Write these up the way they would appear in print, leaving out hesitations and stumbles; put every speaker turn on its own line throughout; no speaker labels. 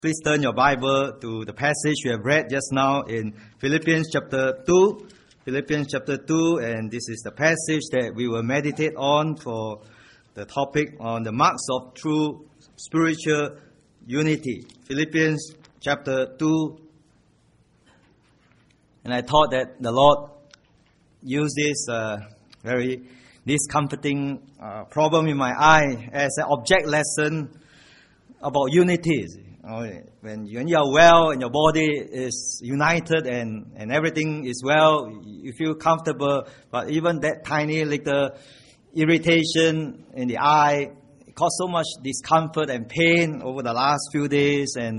Please turn your Bible to the passage we have read just now in Philippians chapter 2. Philippians chapter 2, and this is the passage that we will meditate on for the topic on the marks of true spiritual unity. Philippians chapter 2. And I thought that the Lord used this very discomforting problem in my eye as an object lesson about unity. When you are well and your body is united and everything is well, you feel comfortable. But even that tiny little irritation in the eye caused so much discomfort and pain over the last few days and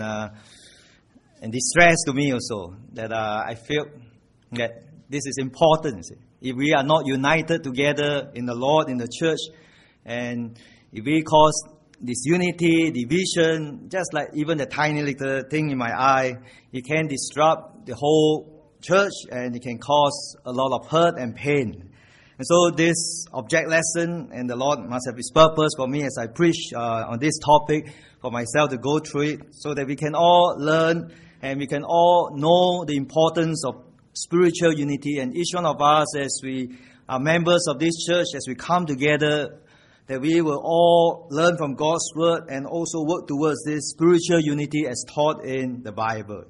distress to me also. That I feel that this is important. If we are not united together in the Lord, in the church, and if we cause disunity, division, just like even the tiny little thing in my eye, it can disrupt the whole church and it can cause a lot of hurt and pain. And so this object lesson, and the Lord must have His purpose for me as I preach on this topic, for myself to go through it, so that we can all learn and we can all know the importance of spiritual unity. And each one of us, as we are members of this church, as we come together, that we will all learn from God's Word and also work towards this spiritual unity as taught in the Bible.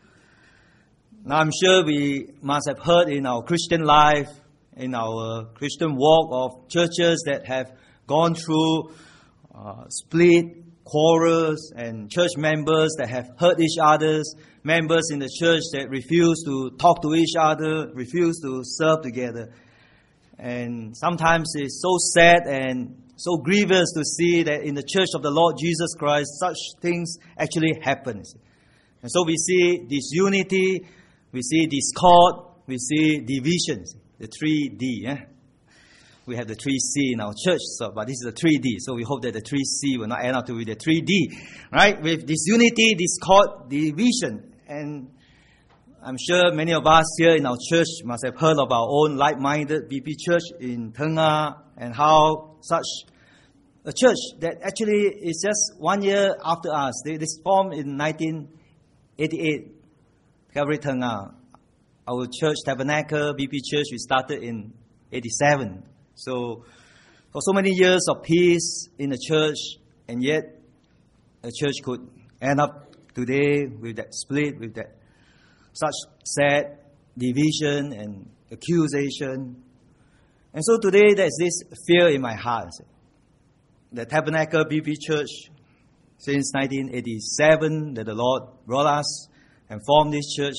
Now I'm sure we must have heard in our Christian life, in our Christian walk, of churches that have gone through split, quarrels, and church members that have hurt each other, members in the church that refuse to talk to each other, refuse to serve together. And sometimes it's so sad and so grievous to see that in the church of the Lord Jesus Christ, such things actually happen. And so we see disunity, we see discord, we see divisions, the 3D. We have the 3C in our church, but this is the 3D. So we hope that the 3C will not end up to be the 3D. Right? With disunity, discord, division. And I'm sure many of us here in our church must have heard of our own like-minded BP church in Teng A, and how such a church that actually is just 1 year after us. They formed in 1988, Calvary Teng A. Our church, Tabernacle BP Church, we started in 87. So for so many years of peace in the church, and yet a church could end up today with that split, with that such sad division and accusation. And so today there's this fear in my heart. The Tabernacle BP Church, since 1987, that the Lord brought us and formed this church,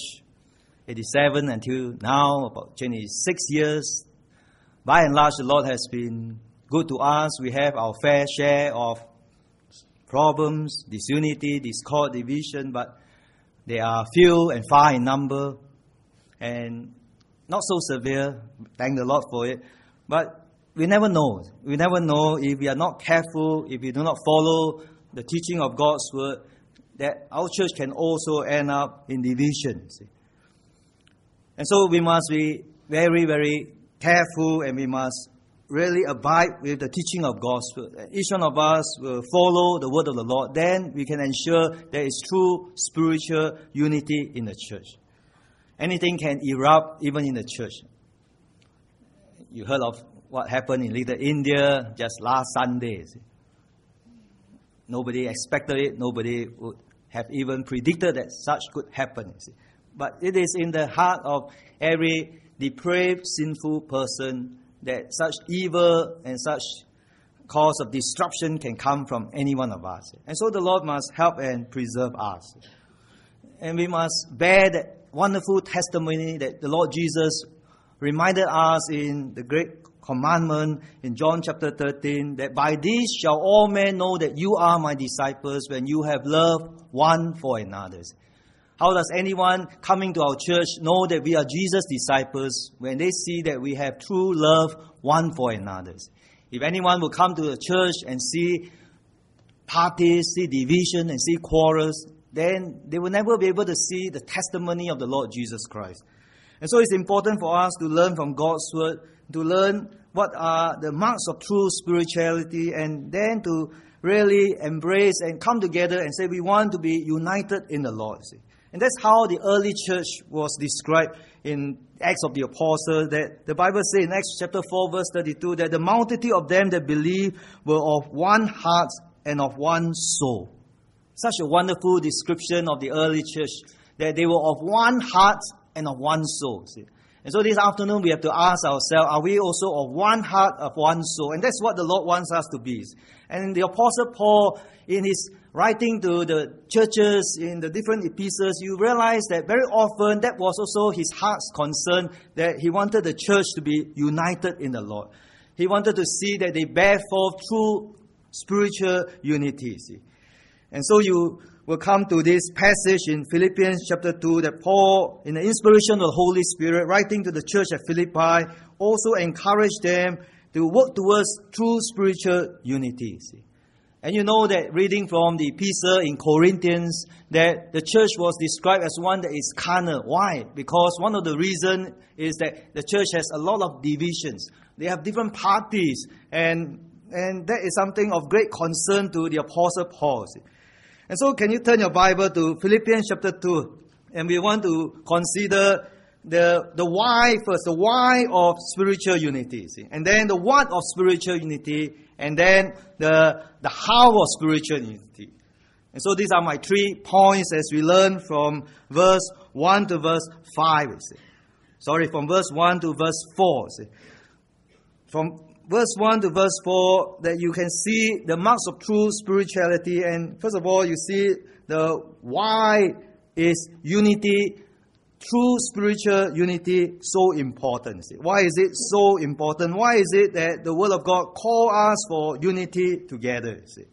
87 until now, about 26 years. By and large, the Lord has been good to us. We have our fair share of problems, disunity, discord, division, but they are few and far in number and not so severe. Thank the Lord for it. But we never know. We never know if we are not careful, if we do not follow the teaching of God's Word, that our church can also end up in division. And so we must be very, very careful, and we must really abide with the teaching of God's Word. Each one of us will follow the Word of the Lord. Then we can ensure there is true spiritual unity in the church. Anything can erupt even in the church. You heard of what happened in Little India just last Sunday. Nobody expected it. Nobody would have even predicted that such could happen. But it is in the heart of every depraved, sinful person that such evil and such cause of disruption can come from any one of us. And so the Lord must help and preserve us. And we must bear that wonderful testimony that the Lord Jesus reminded us in the great commandment in John chapter 13, that by this shall all men know that you are my disciples, when you have love one for another. How does anyone coming to our church know that we are Jesus' disciples? When they see that we have true love one for another. If anyone will come to the church and see parties, see division, and see quarrels, then they will never be able to see the testimony of the Lord Jesus Christ. And so it's important for us to learn from God's Word, to learn what are the marks of true spirituality, and then to really embrace and come together and say we want to be united in the Lord. See? And that's how the early church was described in Acts of the Apostles, that the Bible says in Acts chapter 4 verse 32 that the multitude of them that believed were of one heart and of one soul. Such a wonderful description of the early church, that they were of one heart and of one soul. See? And so this afternoon we have to ask ourselves, are we also of one heart, of one soul? And that's what the Lord wants us to be. And the Apostle Paul, in his writing to the churches in the different epistles, you realize that very often that was also his heart's concern, that he wanted the church to be united in the Lord. He wanted to see that they bear forth true spiritual unity. See? And so you will come to this passage in Philippians chapter 2 that Paul, in the inspiration of the Holy Spirit, writing to the church at Philippi, also encouraged them to work towards true spiritual unity. See? And you know that reading from the epistle in Corinthians, that the church was described as one that is carnal. Why? Because one of the reasons is that the church has a lot of divisions. They have different parties, and that is something of great concern to the Apostle Paul. See? And so can you turn your Bible to Philippians chapter 2, and we want to consider the why first, the why of spiritual unity, see? And then the what of spiritual unity, and then the how of spiritual unity. And so these are my 3 points as we learn from verse 1 to verse 5. See? From verse 1 to verse 4. See? From verse 1 to verse 4, that you can see the marks of true spirituality. And first of all, you see the why is unity, true spiritual unity, so important. See? Why is it so important? Why is it that the Word of God calls us for unity together? See?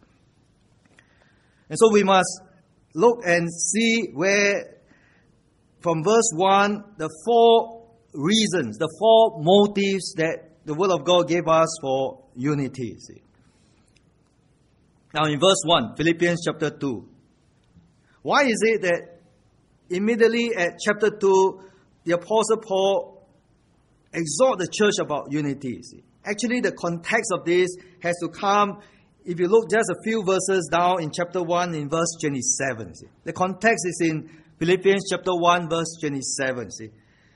And so we must look and see where, from verse 1, the 4 reasons, the 4 motives that the Word of God gave us for unity. See? Now in verse 1, Philippians chapter 2. Why is it that immediately at chapter 2, the Apostle Paul exhorts the church about unity? See? Actually, the context of this has to come, if you look just a few verses down in chapter 1 in verse 27. See? The context is in Philippians chapter 1 verse 27. See?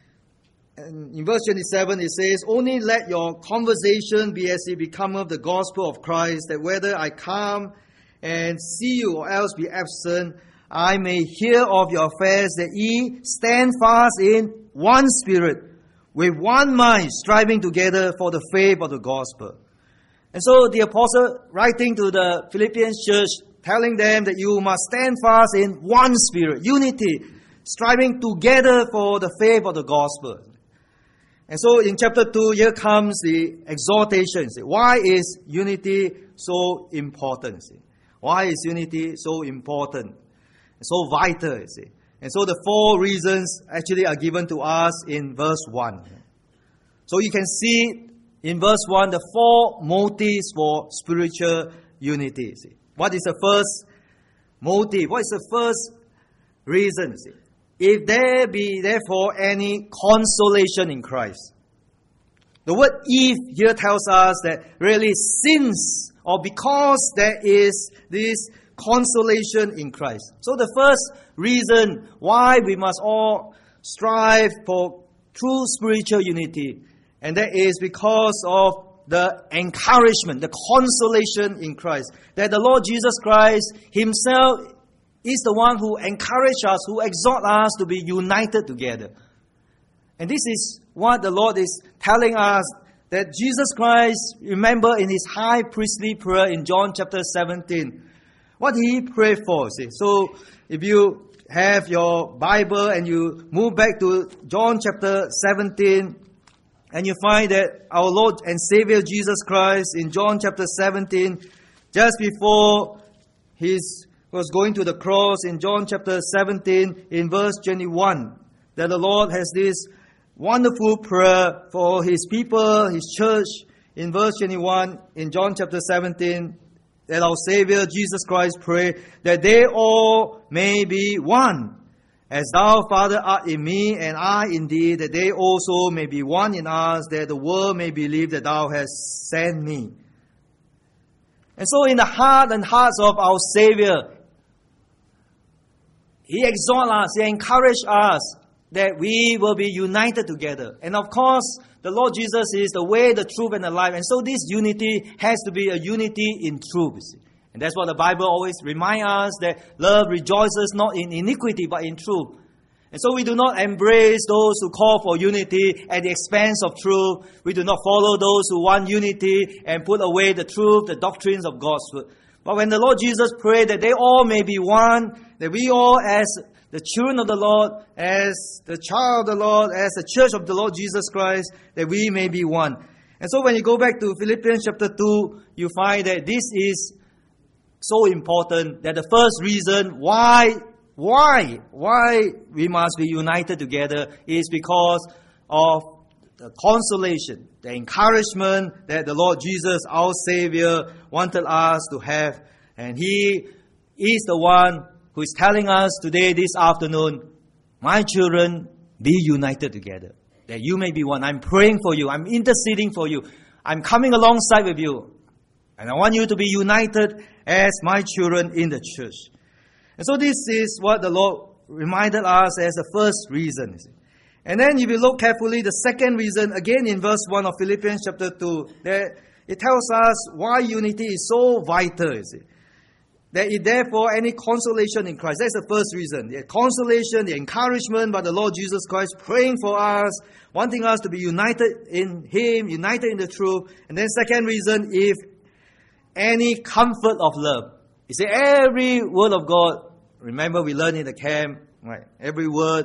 And in verse 27 it says, only let your conversation be as it becometh the gospel of Christ, that whether I come and see you or else be absent, I may hear of your affairs, that ye stand fast in one spirit, with one mind, striving together for the faith of the gospel. And so the apostle, writing to the Philippians church, telling them that you must stand fast in one spirit, unity, striving together for the faith of the gospel. And so in chapter 2, here comes the exhortation. Why is unity so important? Why is unity so important? So vital. And so the 4 reasons actually are given to us in verse 1. So you can see in verse 1 the 4 motives for spiritual unity. What is the first motive? What is the first reason? If there be therefore any consolation in Christ. The word if here tells us that really since or because there is this consolation in Christ. So the first reason why we must all strive for true spiritual unity, and that is because of the encouragement, the consolation in Christ. That the Lord Jesus Christ Himself is the one who encourages us, who exhorts us to be united together. And this is what the Lord is telling us, that Jesus Christ, remember in His high priestly prayer in John chapter 17, what He prayed for. See? So if you have your Bible and you move back to John chapter 17, and you find that our Lord and Savior Jesus Christ in John chapter 17, just before He was going to the cross, in John chapter 17, in verse 21, that the Lord has this wonderful prayer for His people, His church. In verse 21, in John chapter 17, that our Savior Jesus Christ prayed that they all may be one. As thou, Father, art in me, and I in thee, that they also may be one in us, that the world may believe that thou hast sent me. And so in the heart and hearts of our Savior, He exhorts us, He encourages us that we will be united together. And of course, the Lord Jesus is the way, the truth, and the life. And so this unity has to be a unity in truth. You see. And that's what the Bible always reminds us, that love rejoices not in iniquity, but in truth. And so we do not embrace those who call for unity at the expense of truth. We do not follow those who want unity and put away the truth, the doctrines of God's word. But when the Lord Jesus prayed that they all may be one, that we all as the children of the Lord, as the child of the Lord, as the church of the Lord Jesus Christ, that we may be one. And so when you go back to Philippians chapter 2, you find that this is so important, that the first reason why we must be united together is because of the consolation, the encouragement that the Lord Jesus, our Savior, wanted us to have. And He is the one who is telling us today, this afternoon, my children, be united together, that you may be one. I'm praying for you. I'm interceding for you. I'm coming alongside with you. And I want you to be united as my children in the church. And so this is what the Lord reminded us as the first reason. And then if you look carefully, the second reason, again in verse 1 of Philippians chapter 2, that it tells us why unity is so vital. That if therefore any consolation in Christ, that's the first reason. The consolation, the encouragement by the Lord Jesus Christ, praying for us, wanting us to be united in Him, united in the truth. And then second reason, if any comfort of love. You see, every word of God, remember we learned in the camp, right? Every word,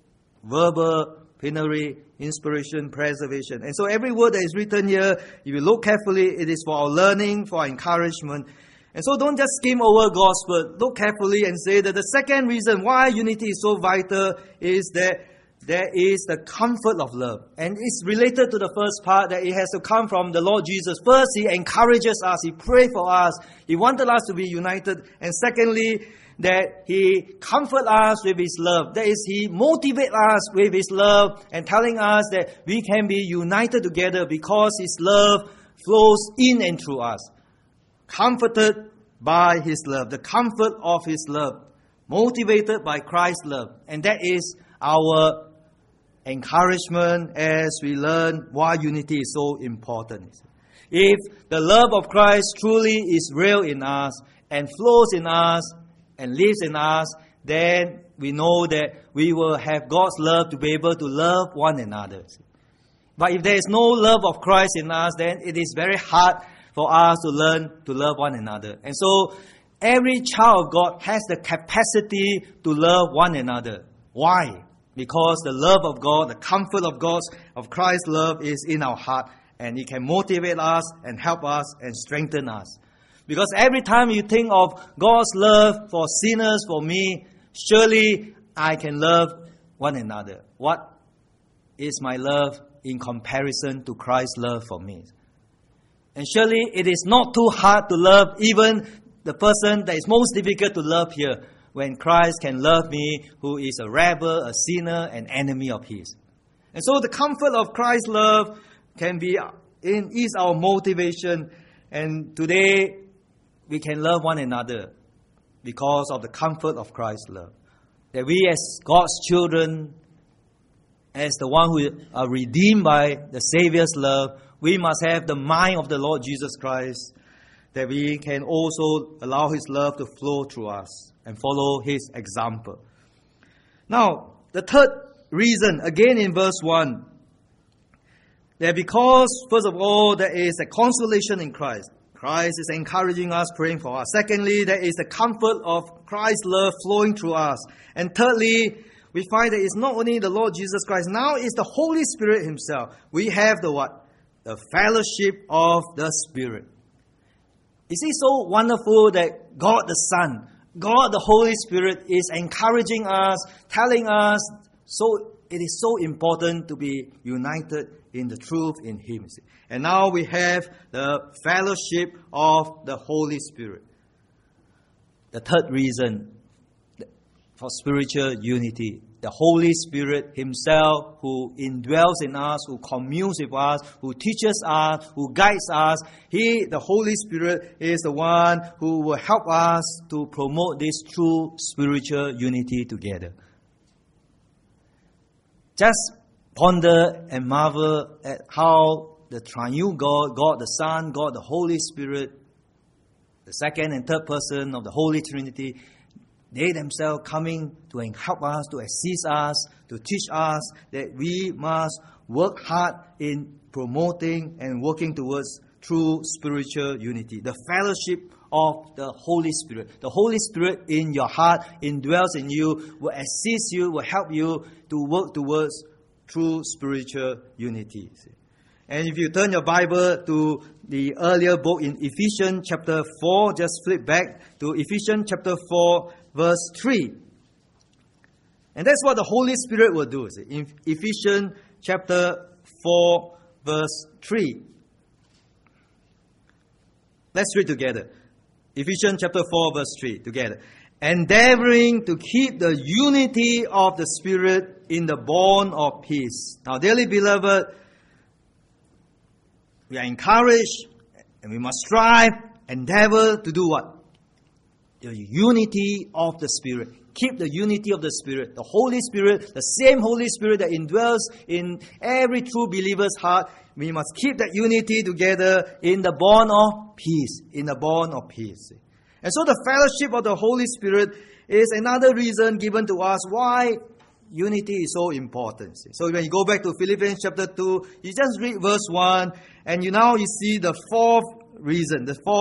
verbal, plenary, inspiration, preservation. And so every word that is written here, if you look carefully, it is for our learning, for our encouragement. And so don't just skim over God's word. Look carefully and say that the second reason why unity is so vital is that there is the comfort of love. And it's related to the first part, that it has to come from the Lord Jesus. First, He encourages us. He prayed for us. He wanted us to be united. And secondly, that He comforts us with His love. That is, He motivates us with His love and telling us that we can be united together because His love flows in and through us. Comforted by His love. The comfort of His love. Motivated by Christ's love. And that is our encouragement as we learn why unity is so important. If the love of Christ truly is real in us and flows in us and lives in us, then we know that we will have God's love to be able to love one another. But if there is no love of Christ in us, then it is very hard for us to learn to love one another. And so every child of God has the capacity to love one another. Why? Because the love of God, the comfort of Christ's love is in our heart, and it can motivate us and help us and strengthen us. Because every time you think of God's love for sinners, for me, surely I can love one another. What is my love in comparison to Christ's love for me? And surely it is not too hard to love even the person that is most difficult to love here, when Christ can love me, who is a rebel, a sinner, an enemy of His. And so the comfort of Christ's love is our motivation. And today we can love one another because of the comfort of Christ's love. That we as God's children, as the one who are redeemed by the Savior's love, we must have the mind of the Lord Jesus Christ, that we can also allow His love to flow through us and follow His example. Now, the third reason, again in verse 1, that because, first of all, there is a consolation in Christ. Christ is encouraging us, praying for us. Secondly, there is the comfort of Christ's love flowing through us. And thirdly, we find that it's not only the Lord Jesus Christ, now it's the Holy Spirit Himself. We have the what? The fellowship of the Spirit. Is it so wonderful that God the Son, God the Holy Spirit is encouraging us, telling us, so it is so important to be united in the truth in Him. And now we have the fellowship of the Holy Spirit. The third reason for spiritual unity the Holy Spirit Himself, who indwells in us, who communes with us, who teaches us, who guides us. He, the Holy Spirit, is the one who will help us to promote this true spiritual unity together. Just ponder and marvel at how the triune God, God the Son, God the Holy Spirit, the second and third person of the Holy Trinity, they themselves coming to help us, to assist us, to teach us that we must work hard in promoting and working towards true spiritual unity. The fellowship of the Holy Spirit. The Holy Spirit in your heart indwells in you, will assist you, will help you to work towards true spiritual unity. And if you turn your Bible to the earlier book in Ephesians chapter 4, just flip back to Ephesians chapter 4, verse 3. And that's what the Holy Spirit will do. In Ephesians chapter 4, verse 3. Let's read together. Ephesians chapter 4, verse 3 together. Endeavoring to keep the unity of the Spirit in the bond of peace. Now, dearly beloved, we are encouraged and we must strive, endeavor to do what? The unity of the Spirit. Keep the unity of the Spirit. The Holy Spirit, the same Holy Spirit that indwells in every true believer's heart. We must keep that unity together in the bond of peace. In the bond of peace. And so the fellowship of the Holy Spirit is another reason given to us why unity is so important. So when you go back to Philippians chapter 2, you just read verse 1, and you see the fourth reason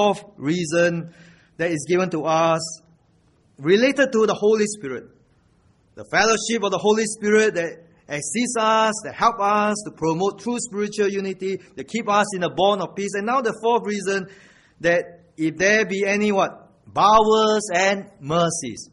that is given to us related to the Holy Spirit. The fellowship of the Holy Spirit that assists us, that help us to promote true spiritual unity, that keep us in a bond of peace. And now the fourth reason, that if there be any bowels and mercies.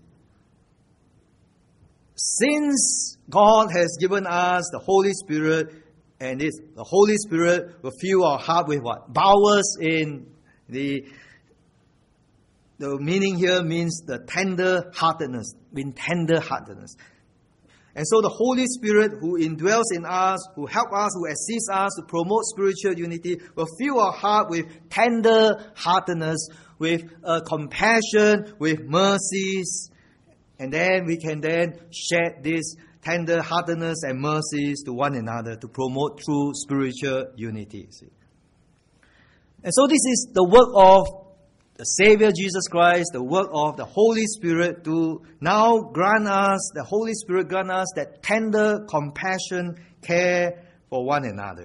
Since God has given us the Holy Spirit, and the Holy Spirit will fill our heart with what? Bowels in the meaning here means the tender-heartedness, in tender-heartedness. And so the Holy Spirit who indwells in us, who helps us, who assists us to promote spiritual unity, will fill our heart with tender-heartedness, with compassion, with mercies. And then we can then share this tender-heartedness and mercies to one another to promote true spiritual unity. And so this is the work of the Savior Jesus Christ, the work of the Holy Spirit to now grant us, the Holy Spirit grant us that tender compassion, care for one another.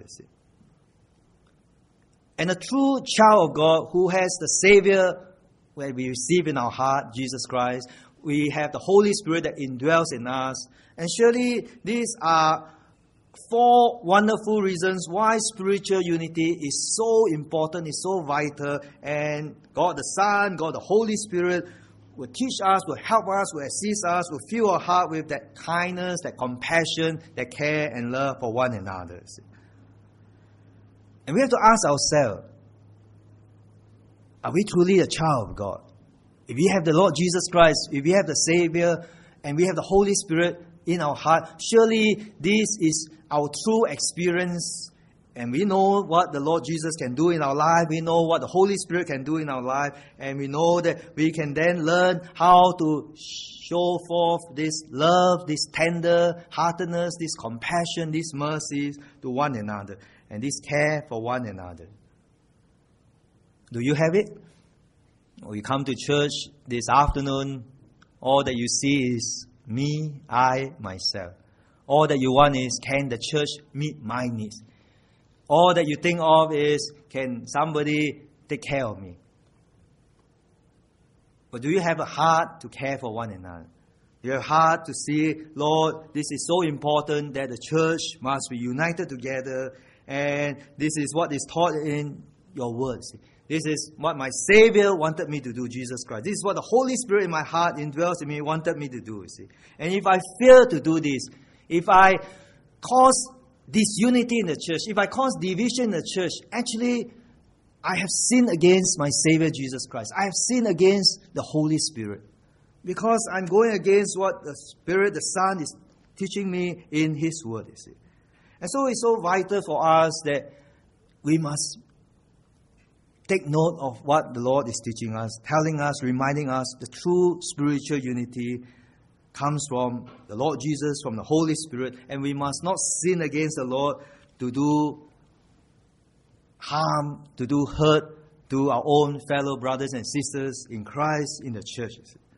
And a true child of God who has the Savior, where we receive in our heart, Jesus Christ, we have the Holy Spirit that indwells in us. And surely these are four wonderful reasons why spiritual unity is so important, is so vital. And God the Son, God the Holy Spirit will teach us, will help us, will assist us, will fill our heart with that kindness, that compassion, that care and love for one another. And we have to ask ourselves, are we truly a child of God? If we have the Lord Jesus Christ, if we have the Savior, and we have the Holy Spirit in our heart, surely this is our true experience. And we know what the Lord Jesus can do in our life. We know what the Holy Spirit can do in our life. And we know that we can then learn how to show forth this love, this tender-heartedness, this compassion, these mercies to one another. And this care for one another. Do you have it? Or you come to church this afternoon, all that you see is me, I, myself. All that you want is, can the church meet my needs? All that you think of is, can somebody take care of me? But do you have a heart to care for one another? Do you have a heart to see, Lord, this is so important that the church must be united together, and this is what is taught in your words. This is what my Savior wanted me to do, Jesus Christ. This is what the Holy Spirit in my heart indwells in me, wanted me to do. And if I fail to do this, if I cause disunity in the church, if I cause division in the church, actually, I have sinned against my Savior, Jesus Christ. I have sinned against the Holy Spirit. Because I'm going against what the Spirit, the Son is teaching me in His Word, you see. And so it's so vital for us that we must take note of what the Lord is teaching us, telling us, reminding us the true spiritual unity comes from the Lord Jesus, from the Holy Spirit, and we must not sin against the Lord to do harm, to do hurt to our own fellow brothers and sisters in Christ in the church.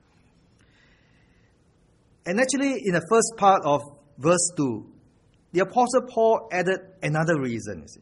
And actually, in the first part of verse 2, the Apostle Paul added another reason, you see.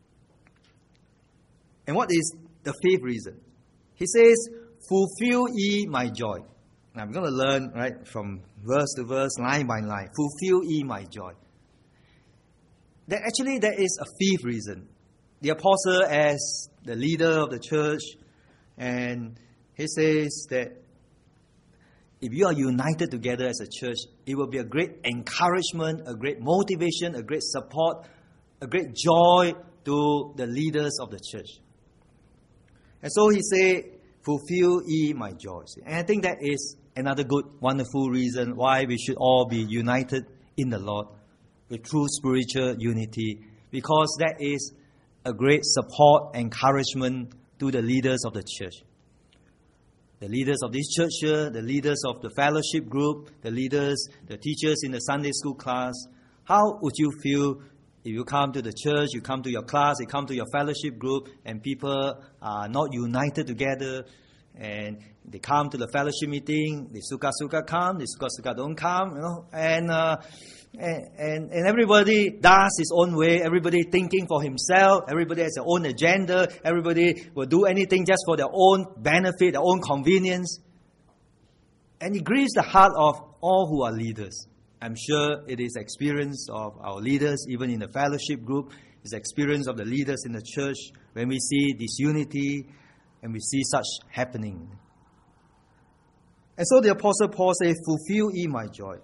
And what is the fifth reason? He says, fulfill ye my joy. Now I'm going to learn, right, from verse to verse, line by line. Fulfill ye my joy. That actually there is a fifth reason. The apostle, as the leader of the church, and he says that if you are united together as a church, it will be a great encouragement, a great motivation, a great support, a great joy to the leaders of the church. And so he said, fulfill ye my joy. And I think that is another good, wonderful reason why we should all be united in the Lord with true spiritual unity, because that is a great support, encouragement to the leaders of the church. The leaders of this church here, the leaders of the fellowship group, the leaders, the teachers in the Sunday school class. How would you feel if you come to the church, you come to your class, you come to your fellowship group, and people are not united together, and they come to the fellowship meeting, they suka come, they suka don't come, you know, and everybody does his own way, everybody thinking for himself, everybody has their own agenda, everybody will do anything just for their own benefit, their own convenience. And it grieves the heart of all who are leaders. I'm sure it is experience of our leaders, even in the fellowship group, it's experience of the leaders in the church when we see disunity and we see such happening. And so the Apostle Paul says, fulfill ye my joy.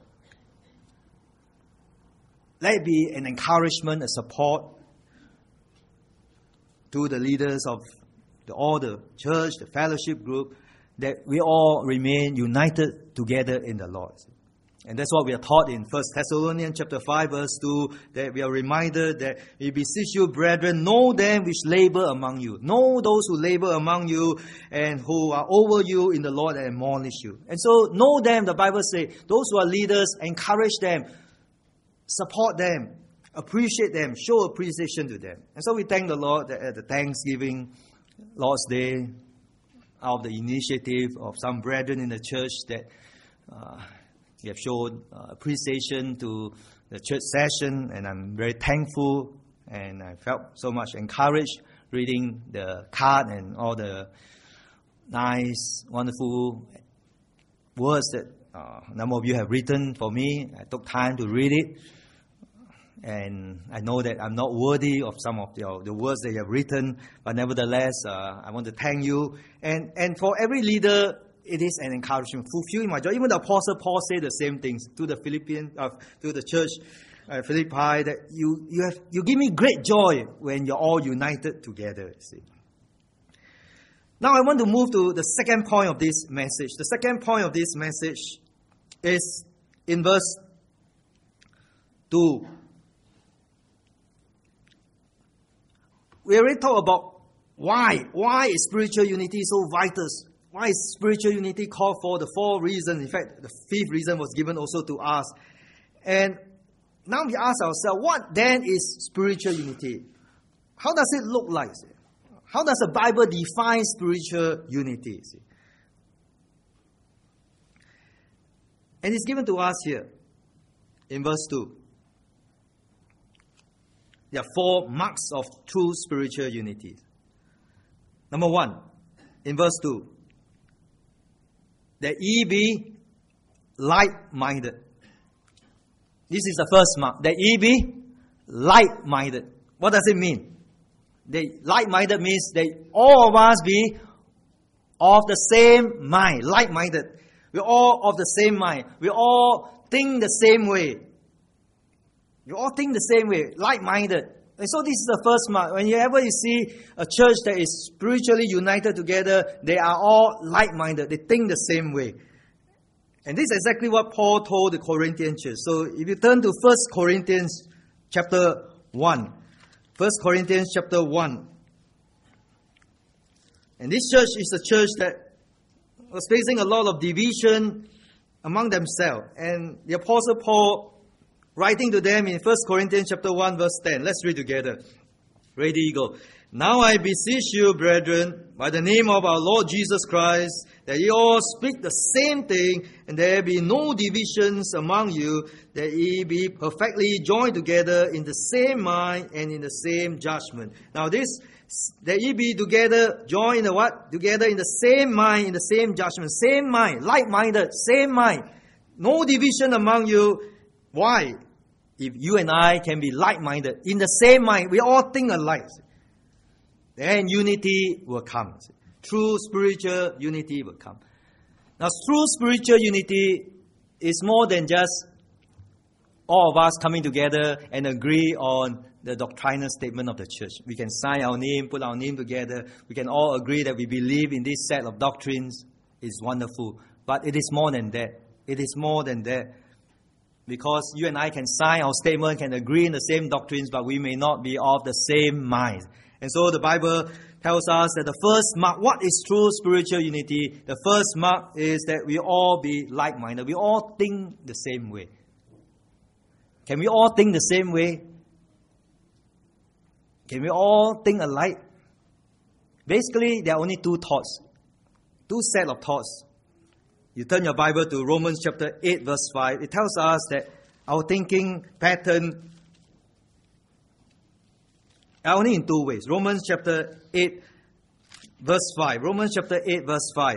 Let it be an encouragement, a support to the leaders of all the church, the fellowship group, that we all remain united together in the Lord. And that's what we are taught in 1 Thessalonians chapter 5 verse 2, that we are reminded that we beseech you, brethren, know them which labor among you. Know those who labor among you and who are over you in the Lord and admonish you. And so know them, the Bible says, those who are leaders, encourage them, support them, appreciate them, show appreciation to them. And so we thank the Lord that at the Thanksgiving, Lord's Day, out of the initiative of some brethren in the church that we have shown appreciation to the church session, and I'm very thankful, and I felt so much encouraged reading the card and all the nice, wonderful words that a number of you have written for me. I took time to read it, and I know that I'm not worthy of some of the words that you have written, but nevertheless, I want to thank you. And for every leader, it is an encouragement, fulfilling my joy. Even the Apostle Paul said the same things to the to the church Philippi, that you give me great joy when you're all united together. See. Now I want to move to the second point of this message. The second point of this message is in verse 2. We already talked about why is spiritual unity so vital. Why is spiritual unity called for? The 4 reasons. In fact, the 5th reason was given also to us. And now we ask ourselves, what then is spiritual unity? How does it look like? How does the Bible define spiritual unity? And it's given to us here in verse 2. There are 4 marks of true spiritual unity. Number 1, in verse 2. That ye be like-minded. This is the first mark. That ye be like-minded. What does it mean? Like-minded means that all of us be of the same mind. Like-minded. We're all of the same mind. We all think the same way. We all think the same way. Like-minded. And so this is the first mark. Whenever you see a church that is spiritually united together, they are all like-minded. They think the same way. And this is exactly what Paul told the Corinthian church. So if you turn to 1 Corinthians chapter 1. 1 Corinthians chapter 1. And this church is a church that was facing a lot of division among themselves. And the Apostle Paul, writing to them in 1 Corinthians chapter 1 verse 10. Let's read together. Ready, go. Now I beseech you, brethren, by the name of our Lord Jesus Christ, that ye all speak the same thing, and there be no divisions among you, that ye be perfectly joined together in the same mind and in the same judgment. Now this, that ye be together, joined in the what? Together in the same mind, in the same judgment. Same mind, like-minded, same mind. No division among you. Why? If you and I can be like-minded, in the same mind, we all think alike, then unity will come. True spiritual unity will come. Now, true spiritual unity is more than just all of us coming together and agree on the doctrinal statement of the church. We can sign our name, put our name together. We can all agree that we believe in this set of doctrines. It's wonderful. But it is more than that. It is more than that. Because you and I can sign our statement, can agree in the same doctrines, but we may not be of the same mind. And so the Bible tells us that the first mark, what is true spiritual unity? The first mark is that we all be like-minded. We all think the same way. Can we all think the same way? Can we all think alike? Basically, there are only two thoughts. Two set of thoughts. You turn your Bible to Romans chapter 8 verse 5. It tells us that our thinking pattern are only in two ways. Romans chapter 8 verse 5. Romans chapter 8 verse 5.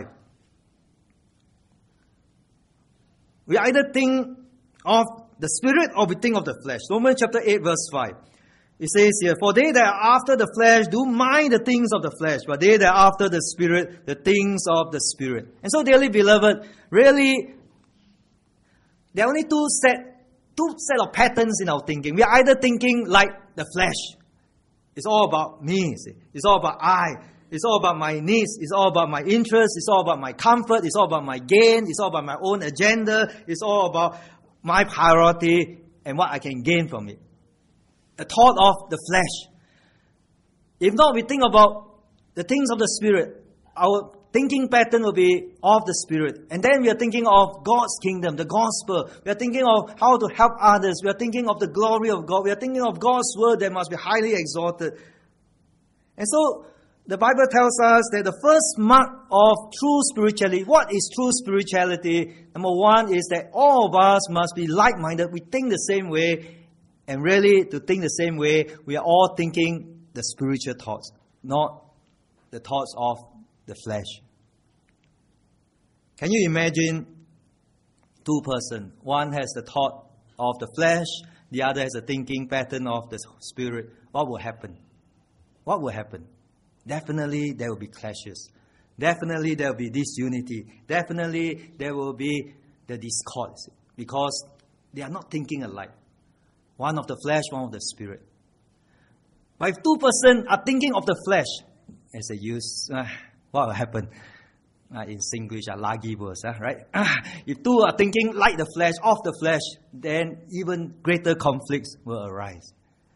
We either think of the Spirit or we think of the flesh. Romans chapter 8 verse 5. It says here, for they that are after the flesh do mind the things of the flesh, but they that are after the Spirit, the things of the Spirit. And so, dearly beloved, really, there are only two set of patterns in our thinking. We are either thinking like the flesh. It's all about me. See? It's all about I. It's all about my needs. It's all about my interests. It's all about my comfort. It's all about my gain. It's all about my own agenda. It's all about my priority and what I can gain from it. The thought of the flesh. If not, we think about the things of the Spirit. Our thinking pattern will be of the Spirit. And then we are thinking of God's kingdom, the gospel. We are thinking of how to help others. We are thinking of the glory of God. We are thinking of God's word that must be highly exalted. And so, the Bible tells us that the first mark of true spirituality, what is true spirituality? Number one is that all of us must be like-minded. We think the same way. And really, to think the same way, we are all thinking the spiritual thoughts, not the thoughts of the flesh. Can you imagine two persons? One has the thought of the flesh, the other has a thinking pattern of the Spirit. What will happen? What will happen? Definitely there will be clashes. Definitely there will be disunity. Definitely there will be the discord, because they are not thinking alike. One of the flesh, one of the Spirit. But if two persons are thinking of the flesh, as they use, what will happen? In Singlish, lagi words, right? If two are thinking like the flesh, of the flesh, then even greater conflicts will arise.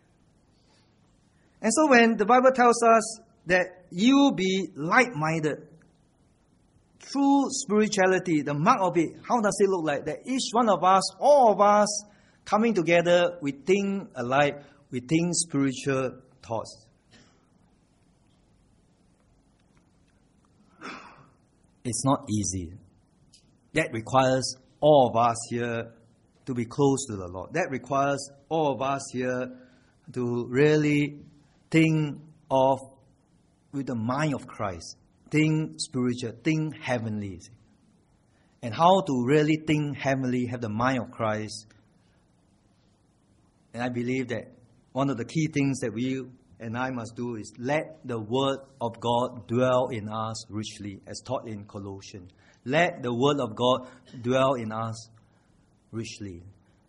And so when the Bible tells us that you be like-minded, true spirituality, the mark of it, how does it look like? That each one of us, all of us, coming together, we think alike, we think spiritual thoughts. It's not easy. That requires all of us here to be close to the Lord. That requires all of us here to really think of with the mind of Christ. Think spiritual, think heavenly. And how to really think heavenly, have the mind of Christ. And I believe that one of the key things that we and I must do is let the Word of God dwell in us richly, as taught in Colossians. Let the Word of God dwell in us richly.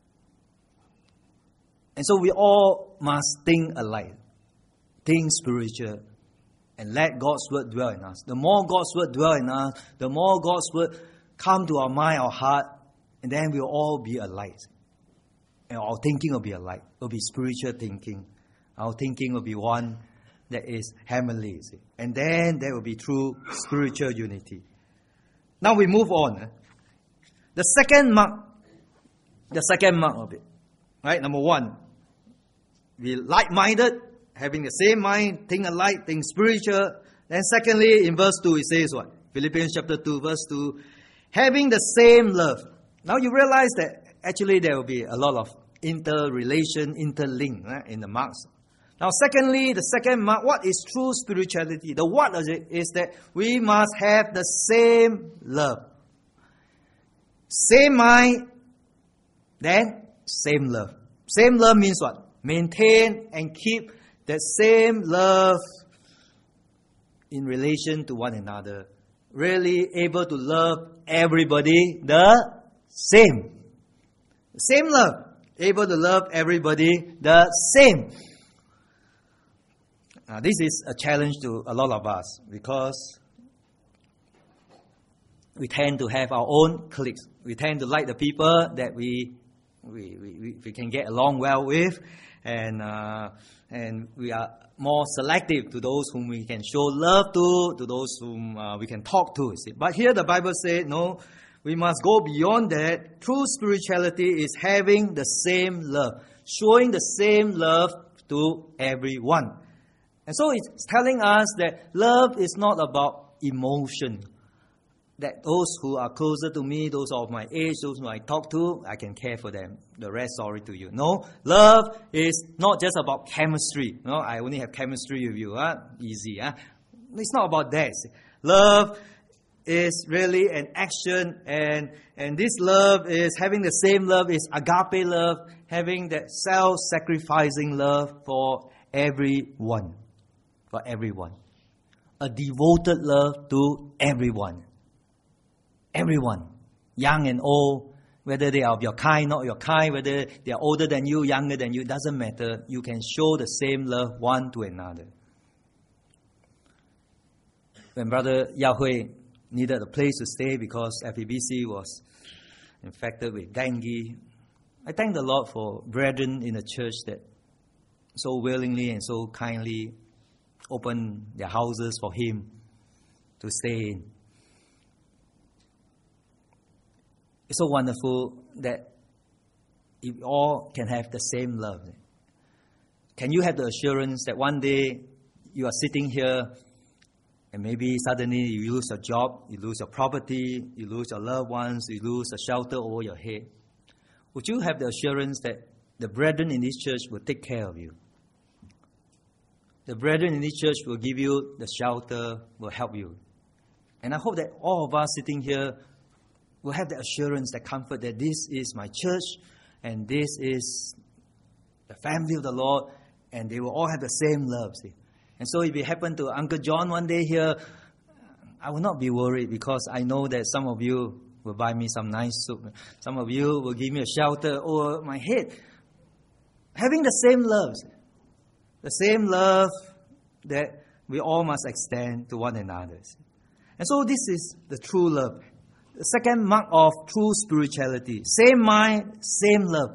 And so we all must think alike, think spiritual, and let God's Word dwell in us. The more God's Word dwell in us, the more God's Word come to our mind, our heart, and then we'll all be alike. And our thinking will be alike. It will be spiritual thinking. Our thinking will be one that is heavenly. And then there will be true spiritual unity. Now we move on. The second mark of it. Right? Number one, be like-minded, having the same mind, think alike, think spiritual. Then secondly, in verse 2, it says what? Philippians chapter 2, verse 2, having the same love. Now you realize that actually there will be a lot of interrelation, interlink, right, in the marks. Now secondly, the second mark, what is true spirituality? The what of it is that we must have the same love. Same mind, then same love. Same love means what? Maintain and keep that same love in relation to one another. Really able to love everybody the same. Same love. Able to love everybody the same. This is a challenge to a lot of us because we tend to have our own cliques. We tend to like the people that we can get along well with, and we are more selective to those whom we can show love to those whom we can talk to. See? But here the Bible says, no, we must go beyond that. True spirituality is having the same love, showing the same love to everyone. And so it's telling us that love is not about emotion. That those who are closer to me, those of my age, those who I talk to, I can care for them. The rest, sorry to you. No, love is not just about chemistry. No, I only have chemistry with you. Easy. It's not about that. Love is really an action, and this love is having the same love is agape love, having that self-sacrificing love for everyone. For everyone. A devoted love to everyone. Everyone. Young and old. Whether they are of your kind, not your kind. Whether they are older than you, younger than you. Doesn't matter. You can show the same love one to another. When Brother Yahweh needed a place to stay because FEBC was infected with dengue, I thank the Lord for brethren in the church that so willingly and so kindly open their houses for him to stay in. It's so wonderful that we all can have the same love. Can you have the assurance that one day you are sitting here and maybe suddenly you lose your job, you lose your property, you lose your loved ones, you lose a shelter over your head? Would you have the assurance that the brethren in this church will take care of you? The brethren in this church will give you the shelter, will help you. And I hope that all of us sitting here will have the assurance, the comfort that this is my church and this is the family of the Lord, and they will all have the same love. See? And so if it happened to Uncle John one day here, I will not be worried because I know that some of you will buy me some nice soup. Some of you will give me a shelter over my head. Having the same love. The same love that we all must extend to one another. And so this is the true love. The second mark of true spirituality. Same mind, same love.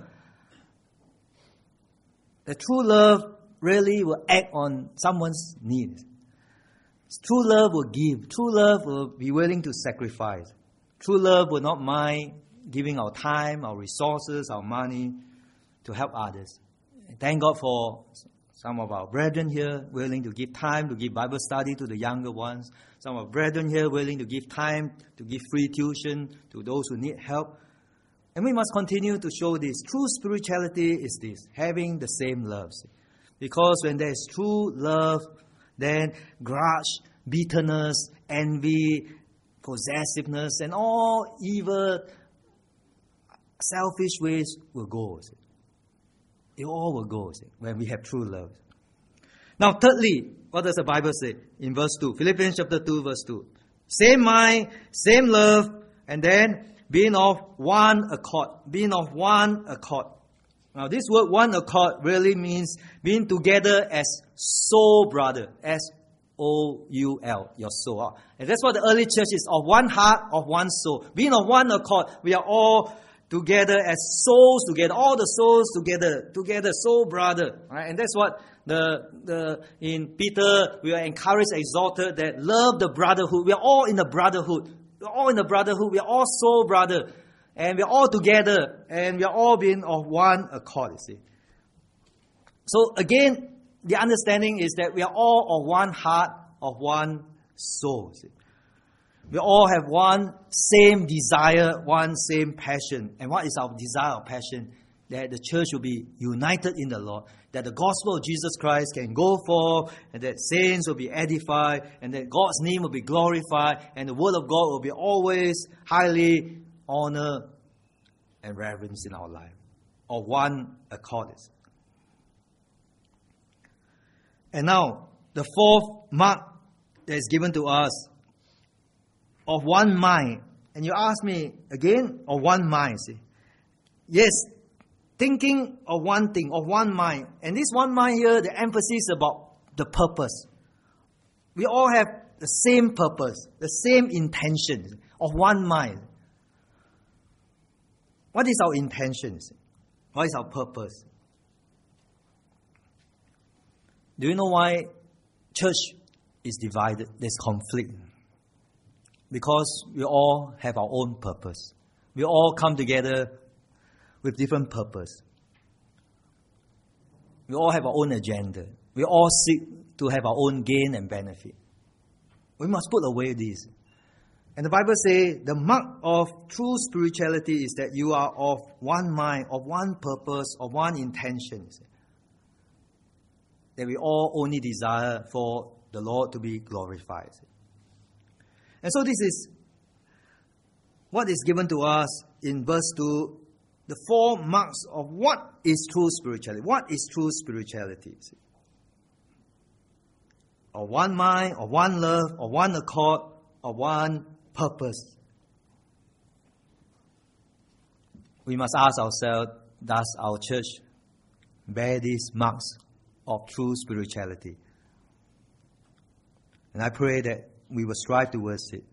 The true love really will act on someone's needs. True love will give. True love will be willing to sacrifice. True love will not mind giving our time, our resources, our money to help others. Thank God for some of our brethren here willing to give time to give Bible study to the younger ones. Some of our brethren here willing to give time to give free tuition to those who need help. And we must continue to show this. True spirituality is this, having the same love. Because when there is true love, then grudge, bitterness, envy, possessiveness, and all evil, selfish ways will go. It all will go when we have true love. Now, thirdly, what does the Bible say in verse 2? Philippians chapter 2, verse 2. Same mind, same love, and then being of one accord. Being of one accord. Now, this word one accord really means being together as soul brother, as S-O-U-L, your soul. And that's what the early church is, of one heart, of one soul. Being of one accord, we are all together as souls together, all the souls together, soul brother. Right? And that's what in Peter, we are encouraged, exhorted that love the brotherhood. We are all in the brotherhood. We are all in the brotherhood. We are all soul brother. And we are all together. And we are all being of one accord, you see. So again, the understanding is that we are all of one heart, of one soul. See? We all have one same desire, one same passion. And what is our desire or passion? That the church will be united in the Lord, that the gospel of Jesus Christ can go forth, and that saints will be edified, and that God's name will be glorified, and the word of God will be always highly honored and reverenced in our life, of one accord. And now, the fourth mark that is given to us, of one mind. And you ask me again, of one mind. See? Yes, thinking of one thing, of one mind. And this one mind here, the emphasis is about the purpose. We all have the same purpose, the same intention, of one mind. What is our intention? What is our purpose? Do you know why church is divided? There's conflict. Because we all have our own purpose. We all come together with different purpose. We all have our own agenda. We all seek to have our own gain and benefit. We must put away this. And the Bible says the mark of true spirituality is that you are of one mind, of one purpose, of one intention. That we all only desire for the Lord to be glorified. And so this is what is given to us in verse 2, the 4 marks of what is true spirituality. What is true spirituality? Of one mind, of one love, of one accord, of one purpose. We must ask ourselves, does our church bear these marks of true spirituality? And I pray that we will strive towards it.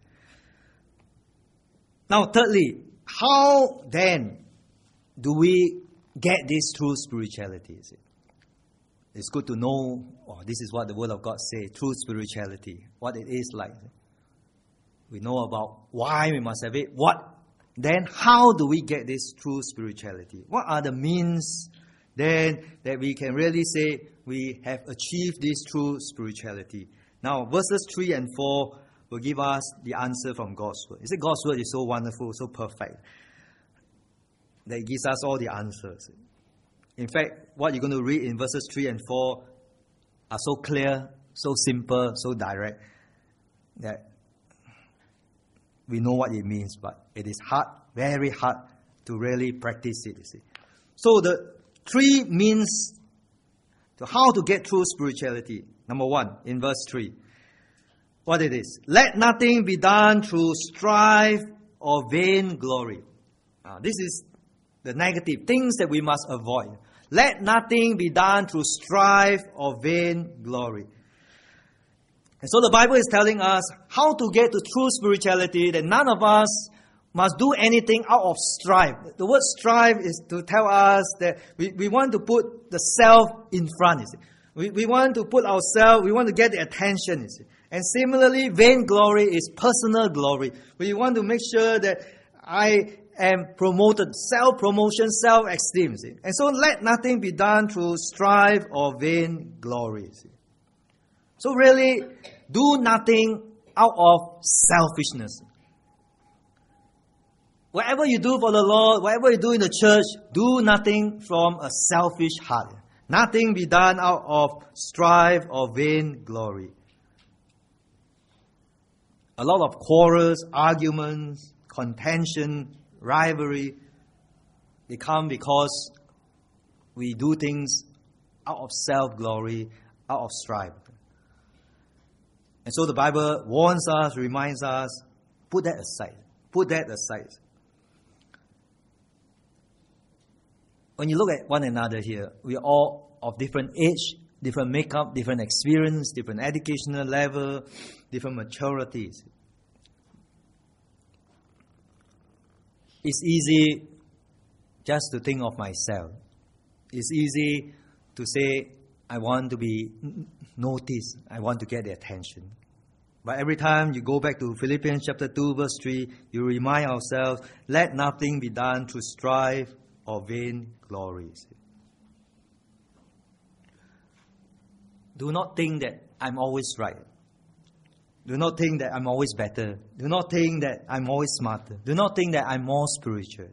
Now, thirdly, how then do we get this true spirituality? It's good to know, this is what the Word of God says, true spirituality, what it is like. We know about why we must have it. Then how do we get this true spirituality? What are the means then that we can really say we have achieved this true spirituality? Now, verses 3 and 4 will give us the answer from God's Word. You see, God's Word is so wonderful, so perfect, that it gives us all the answers. In fact, what you're going to read in verses 3 and 4 are so clear, so simple, so direct, that we know what it means, but it is hard, very hard to really practice it, you see. So the 3 means to how to get true spirituality. Number 1, in verse 3, what it is. Let nothing be done through strife or vain glory. This is the negative things that we must avoid. Let nothing be done through strife or vain glory. And so the Bible is telling us how to get to true spirituality, that none of us must do anything out of strife. The word strife is to tell us that we want to put the self in front. You see. We want to put ourselves, we want to get the attention. You see. And similarly, vain glory is personal glory. We want to make sure that I am promoted, self-promotion, self-esteem. See. And so let nothing be done through strife or vain glory. See. So really, do nothing out of selfishness. Whatever you do for the Lord, whatever you do in the church, do nothing from a selfish heart. Nothing be done out of strife or vain glory. A lot of quarrels, arguments, contention, rivalry, they come because we do things out of self-glory, out of strife. And so the Bible warns us, reminds us, put that aside. Put that aside. When you look at one another here, we are all of different age, different makeup, different experience, different educational level, different maturities. It's easy just to think of myself. It's easy to say, I want to be noticed. I want to get the attention. But every time you go back to Philippians chapter 2, verse 3, you remind ourselves, let nothing be done through strife or vain glory. Do not think that I'm always right. Do not think that I'm always better. Do not think that I'm always smarter. Do not think that I'm more spiritual.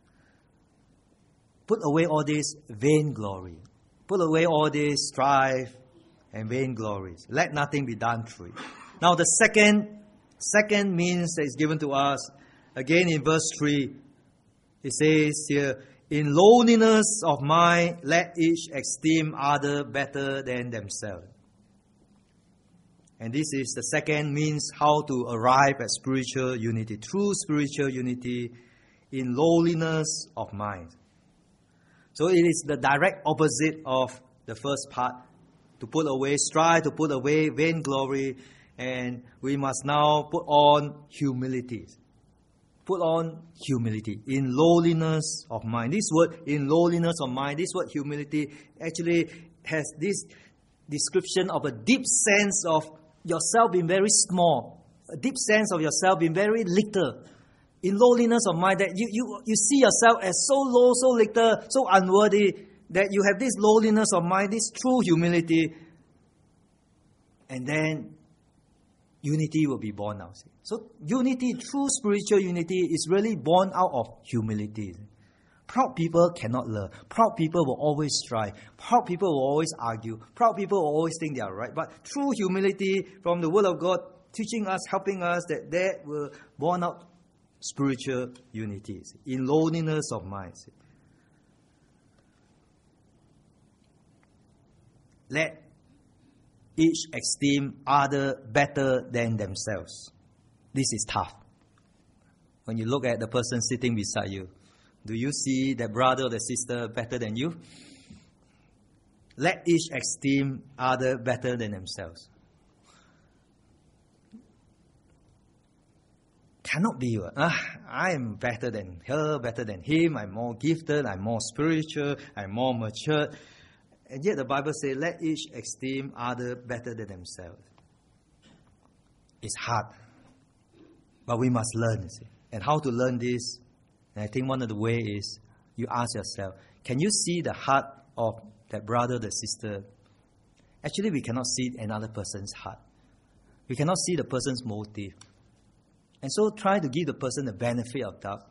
Put away all this vain glory. Put away all this strife and vain glories. Let nothing be done through it. Now the second means that is given to us, again in verse 3, it says here, in lowliness of mind, let each esteem other better than themselves. And this is the second means how to arrive at spiritual unity. True spiritual unity in lowliness of mind. So it is the direct opposite of the first part. To put away strife, to put away vainglory, and we must now put on humility. Put on humility in lowliness of mind. This word, in lowliness of mind, this word humility actually has this description of a deep sense of yourself being very small, a deep sense of yourself being very little. In lowliness of mind, that you see yourself as so low, so little, so unworthy, that you have this lowliness of mind, this true humility, and then unity will be born out. So unity, true spiritual unity, is really born out of humility. Proud people cannot learn. Proud people will always strive. Proud people will always argue. Proud people will always think they are right. But true humility from the Word of God, teaching us, helping us, that will born out spiritual unity, in lowliness of mind. Let each esteem other better than themselves. This is tough. When you look at the person sitting beside you, do you see that brother or the sister better than you? Let each esteem other better than themselves. Cannot be. I am better than her, better than him. I'm more gifted. I'm more spiritual. I'm more mature. And yet the Bible says, let each esteem other better than themselves. It's hard. But we must learn. See? And how to learn this? And I think one of the ways is you ask yourself, can you see the heart of that brother, the sister? Actually, we cannot see another person's heart. We cannot see the person's motive. And so try to give the person the benefit of doubt.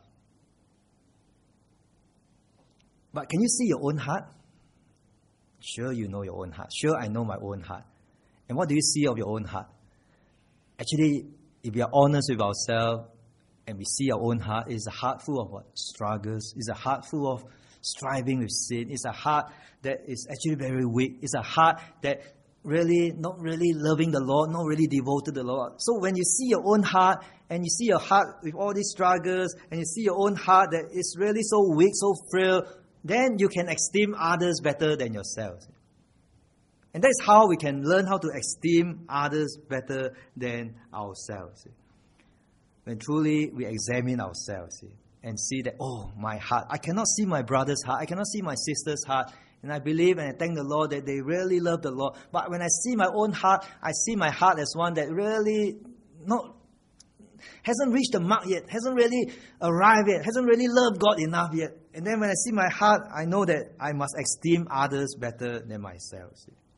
But can you see your own heart? Sure, you know your own heart. Sure, I know my own heart. And what do you see of your own heart? Actually, if we are honest with ourselves and we see our own heart, it's a heart full of what? Struggles. It's a heart full of striving with sin. It's a heart that is actually very weak. It's a heart that really not really loving the Lord, not really devoted to the Lord. So when you see your own heart and you see your heart with all these struggles and you see your own heart that is really so weak, so frail, then you can esteem others better than yourselves. And that's how we can learn how to esteem others better than ourselves. When truly we examine ourselves and see that, oh, my heart, I cannot see my brother's heart, I cannot see my sister's heart. And I believe and I thank the Lord that they really love the Lord. But when I see my own heart, I see my heart as one that really hasn't reached the mark yet, hasn't really arrived yet, hasn't really loved God enough yet. And then when I see my heart, I know that I must esteem others better than myself.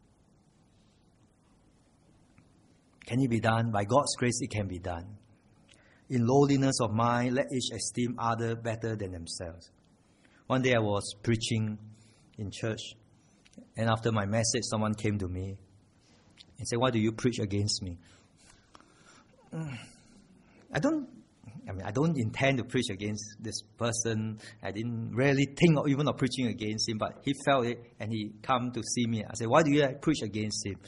Can it be done? By God's grace, it can be done. In lowliness of mind, let each esteem others better than themselves. One day I was preaching in church, and after my message, someone came to me and said, "Why do you preach against me?" I don't intend to preach against this person. I didn't really think of even of preaching against him, but he felt it and he come to see me. I said, "Why do you preach against him?"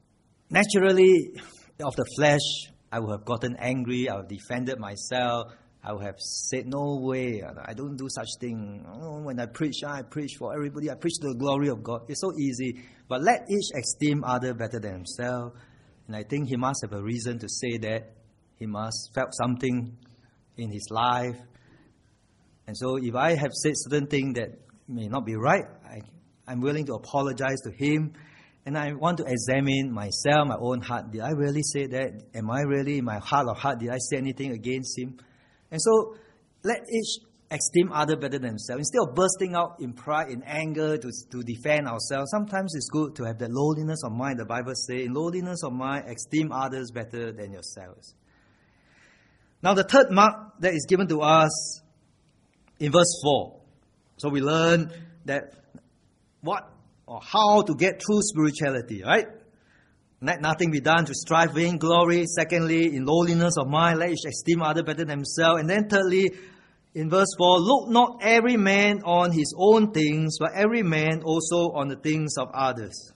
Naturally, of the flesh, I would have gotten angry. I would have defended myself. I would have said, no way, I don't do such thing. Oh, when I preach for everybody. I preach to the glory of God. It's so easy. But let each esteem other better than himself. And I think he must have a reason to say that. He must felt something in his life. And so if I have said certain things that may not be right, I'm willing to apologize to him. And I want to examine myself, my own heart. Did I really say that? Am I really, in my heart of heart, did I say anything against him? And so, let each esteem other better than themselves. Instead of bursting out in pride, in anger, to defend ourselves, sometimes it's good to have that lowliness of mind. The Bible says, in lowliness of mind, esteem others better than yourselves. Now, the third mark that is given to us in verse 4. So we learn that what or how to get true spirituality, right? Let nothing be done to strive vain glory. Secondly, in lowliness of mind, let each esteem other better than himself. And then thirdly, in verse 4, look not every man on his own things, but every man also on the things of others.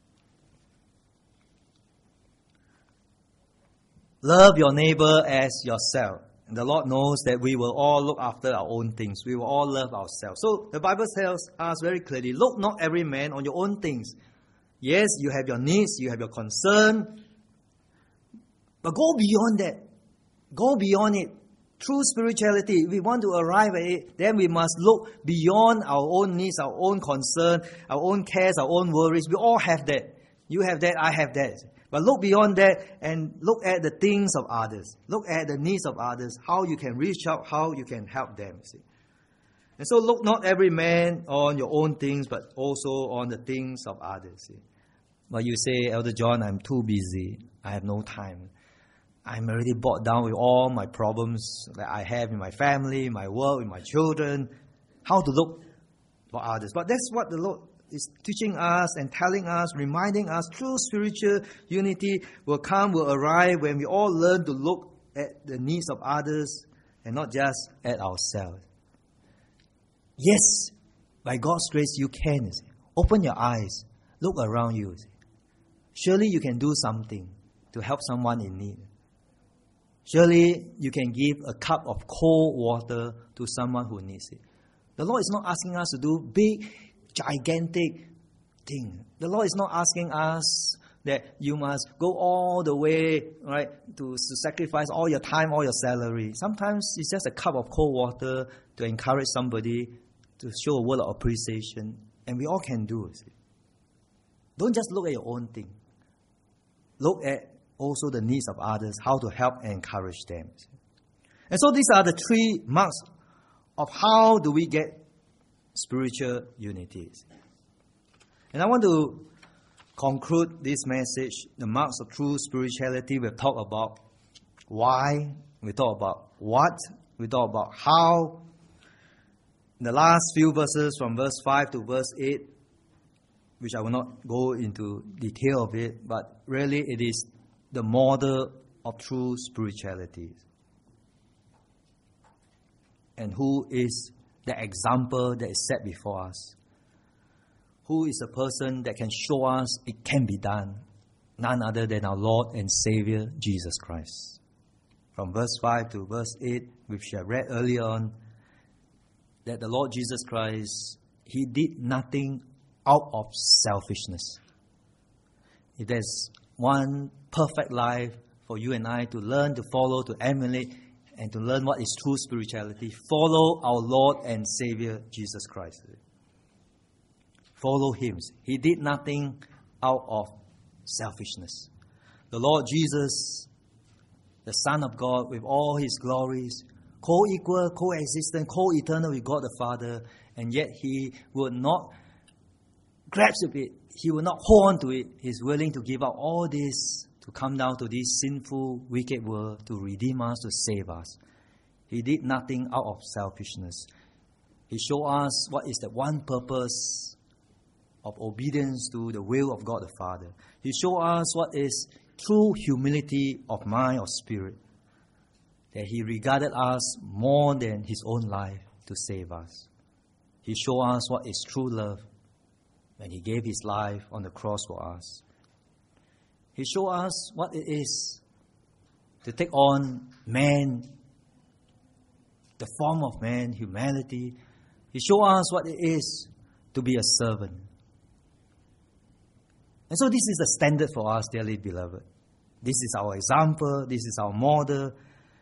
Love your neighbor as yourself. And the Lord knows that we will all look after our own things. We will all love ourselves. So the Bible tells us very clearly, look not every man on your own things. Yes, you have your needs, you have your concern. But go beyond that. Go beyond it. True spirituality, if we want to arrive at it, then we must look beyond our own needs, our own concern, our own cares, our own worries. We all have that. You have that, I have that. But look beyond that and look at the things of others. Look at the needs of others, how you can reach out, how you can help them. See? And so look not every man on your own things, but also on the things of others. See? But you say, Elder John, I'm too busy. I have no time. I'm already bogged down with all my problems that I have in my family, my work, with my children. How to look for others. But that's what the Lord is teaching us and telling us, reminding us, true spiritual unity will arrive when we all learn to look at the needs of others and not just at ourselves. Yes, by God's grace you can. Open your eyes. Look around you. Surely you can do something to help someone in need. Surely you can give a cup of cold water to someone who needs it. The Lord is not asking us to do big, gigantic things. The Lord is not asking us that you must go all the way, right, to sacrifice all your time, all your salary. Sometimes it's just a cup of cold water to encourage somebody, to show a word of appreciation. And we all can do it. Don't just look at your own thing. Look at also the needs of others, how to help and encourage them. And so these are the three marks of how do we get spiritual unity. And I want to conclude this message, the marks of true spirituality. We'll talk about why, we talk about what, we talk about how. In the last few verses from verse 5 to verse 8, which I will not go into detail of it, but really it is the model of true spirituality. And who is the example that is set before us? Who is the person that can show us it can be done? None other than our Lord and Savior, Jesus Christ. From verse 5 to verse 8, which I read earlier on, that the Lord Jesus Christ, He did nothing out of selfishness. If there's one perfect life for you and I to learn, to follow, to emulate, and to learn what is true spirituality, follow our Lord and Savior, Jesus Christ. Follow Him. He did nothing out of selfishness. The Lord Jesus, the Son of God, with all His glories, co-equal, co-existent, co-eternal with God the Father, and yet He would not grasp it. He will not hold on to it. He's willing to give up all this to come down to this sinful, wicked world to redeem us, to save us. He did nothing out of selfishness. He showed us what is the one purpose of obedience to the will of God the Father. He showed us what is true humility of mind or spirit. That He regarded us more than His own life to save us. He showed us what is true love when He gave His life on the cross for us. He showed us what it is to take on man the form of man, humanity. He showed us what it is to be a servant. And so this is the standard for us, dearly beloved. This is our example. This is our model.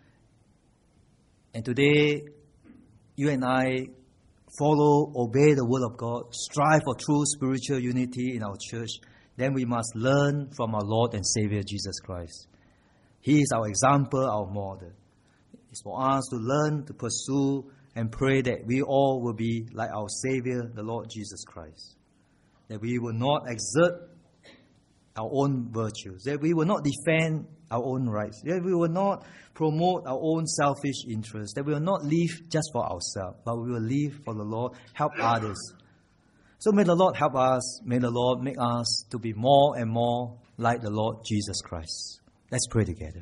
And today, you and I follow, obey the Word of God, strive for true spiritual unity in our church. Then we must learn from our Lord and Savior Jesus Christ. He is our example, our model. It's for us to learn, to pursue, and pray that we all will be like our Savior, the Lord Jesus Christ. That we will not exert our own virtues. That we will not defend our own rights. That we will not promote our own selfish interests. That we will not live just for ourselves, but we will live for the Lord, help others. So may the Lord help us. May the Lord make us to be more and more like the Lord Jesus Christ. Let's pray together.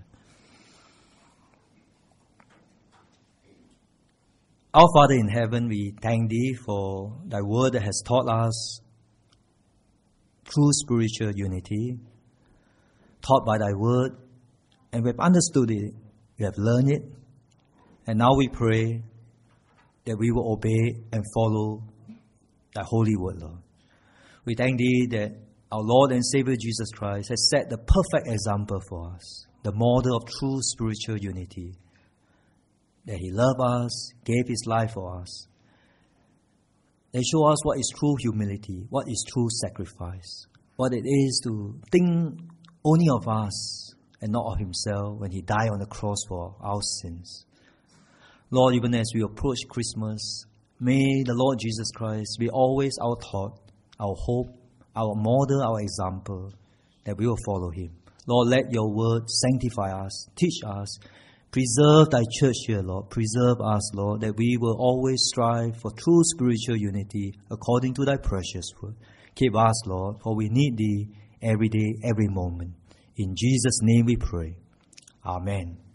Our Father in heaven, we thank Thee for Thy word that has taught us true spiritual unity, taught by Thy word, and we have understood it, we have learned it, and now we pray that we will obey and follow Thy holy word, Lord. We thank Thee that our Lord and Savior Jesus Christ has set the perfect example for us, the model of true spiritual unity, that He loved us, gave His life for us. They show us what is true humility, what is true sacrifice, what it is to think only of us and not of Himself when He died on the cross for our sins. Lord, even as we approach Christmas, may the Lord Jesus Christ be always our thought, our hope, our model, our example, that we will follow Him. Lord, let Your word sanctify us, teach us, preserve Thy church here, Lord. Preserve us, Lord, that we will always strive for true spiritual unity according to Thy precious word. Keep us, Lord, for we need Thee every day, every moment. In Jesus' name we pray. Amen.